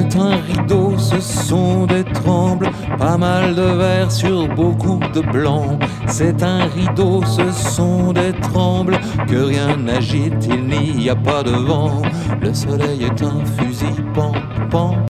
est un rideau, ce sont des trembles, pas mal de vert sur beaucoup de blanc. C'est un rideau, ce sont des trembles, que rien n'agite, il n'y a pas de vent. Le soleil est un fusil, pan, pan.